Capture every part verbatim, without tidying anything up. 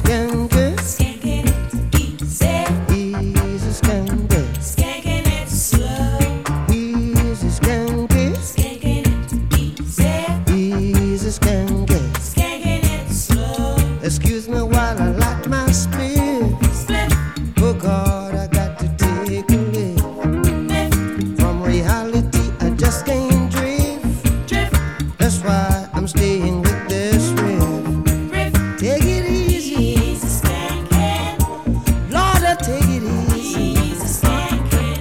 skanker. Skanking it easy. Easy skanker. Skanking it slow. Easy skanker. Skanking it easy. Easy skanker. Skanking it slow. Excuse me while I light my spit. Split, Oh God, I got to take a lift. lift, From reality, I just can't drift. drift, That's why I'm staying with this riff. riff. Take it easy, Easy skanking. Lord, I take it easy. Easy skanking.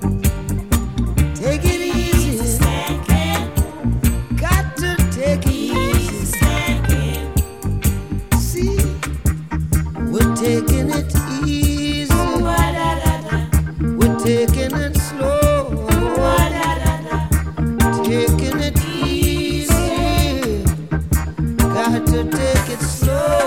Take it easy, Skanking. got to take it Easy easy. skanking. See, we're taking it easy. Wa-da-da-da. We're taking it slow. Wa-da-da-da. Taking it easy. Got to take it slow.